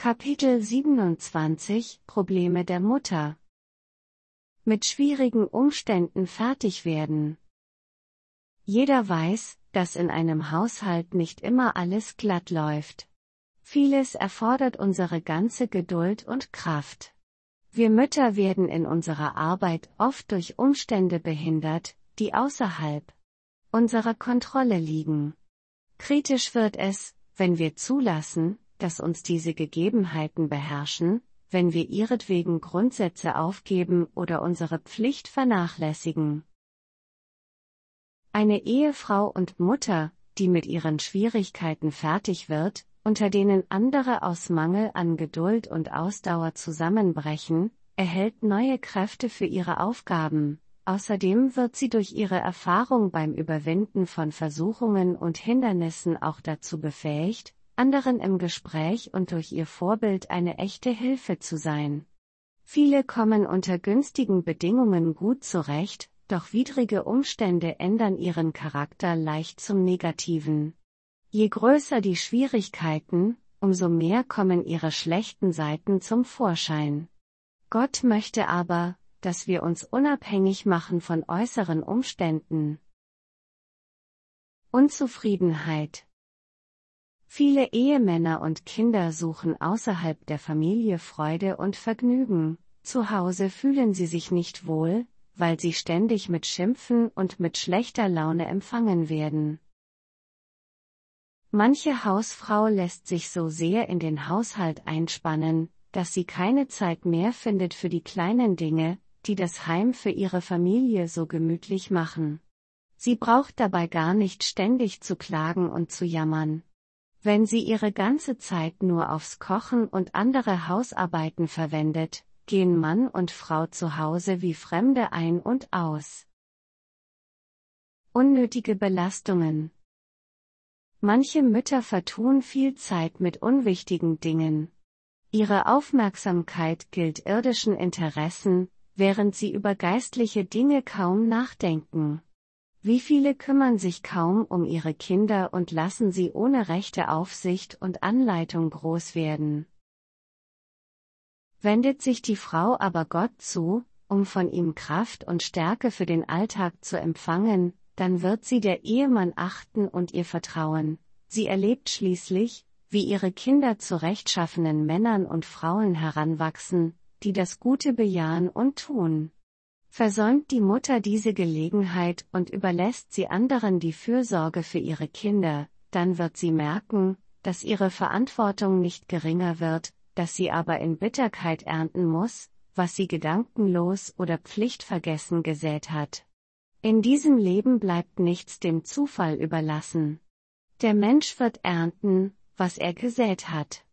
Kapitel 27 – Probleme der Mutter. Mit schwierigen Umständen fertig werden. Jeder weiß, dass in einem Haushalt nicht immer alles glatt läuft. Vieles erfordert unsere ganze Geduld und Kraft. Wir Mütter werden in unserer Arbeit oft durch Umstände behindert, die außerhalb unserer Kontrolle liegen. Kritisch wird es, wenn wir zulassen, dass uns diese Gegebenheiten beherrschen, wenn wir ihretwegen Grundsätze aufgeben oder unsere Pflicht vernachlässigen. Eine Ehefrau und Mutter, die mit ihren Schwierigkeiten fertig wird, unter denen andere aus Mangel an Geduld und Ausdauer zusammenbrechen, erhält neue Kräfte für ihre Aufgaben. Außerdem wird sie durch ihre Erfahrung beim Überwinden von Versuchungen und Hindernissen auch dazu befähigt, anderen im Gespräch und durch ihr Vorbild eine echte Hilfe zu sein. Viele kommen unter günstigen Bedingungen gut zurecht, doch widrige Umstände ändern ihren Charakter leicht zum Negativen. Je größer die Schwierigkeiten, umso mehr kommen ihre schlechten Seiten zum Vorschein. Gott möchte aber, dass wir uns unabhängig machen von äußeren Umständen. Unzufriedenheit. Viele Ehemänner und Kinder suchen außerhalb der Familie Freude und Vergnügen. Zu Hause fühlen sie sich nicht wohl, weil sie ständig mit Schimpfen und mit schlechter Laune empfangen werden. Manche Hausfrau lässt sich so sehr in den Haushalt einspannen, dass sie keine Zeit mehr findet für die kleinen Dinge, die das Heim für ihre Familie so gemütlich machen. Sie braucht dabei gar nicht ständig zu klagen und zu jammern. Wenn sie ihre ganze Zeit nur aufs Kochen und andere Hausarbeiten verwendet, gehen Mann und Frau zu Hause wie Fremde ein und aus. Unnötige Belastungen. Manche Mütter vertun viel Zeit mit unwichtigen Dingen. Ihre Aufmerksamkeit gilt irdischen Interessen, während sie über geistliche Dinge kaum nachdenken. Wie viele kümmern sich kaum um ihre Kinder und lassen sie ohne rechte Aufsicht und Anleitung groß werden. Wendet sich die Frau aber Gott zu, um von ihm Kraft und Stärke für den Alltag zu empfangen, dann wird sie der Ehemann achten und ihr vertrauen. Sie erlebt schließlich, wie ihre Kinder zu rechtschaffenen Männern und Frauen heranwachsen, die das Gute bejahen und tun. Versäumt die Mutter diese Gelegenheit und überlässt sie anderen die Fürsorge für ihre Kinder, dann wird sie merken, dass ihre Verantwortung nicht geringer wird, dass sie aber in Bitterkeit ernten muss, was sie gedankenlos oder pflichtvergessen gesät hat. In diesem Leben bleibt nichts dem Zufall überlassen. Der Mensch wird ernten, was er gesät hat.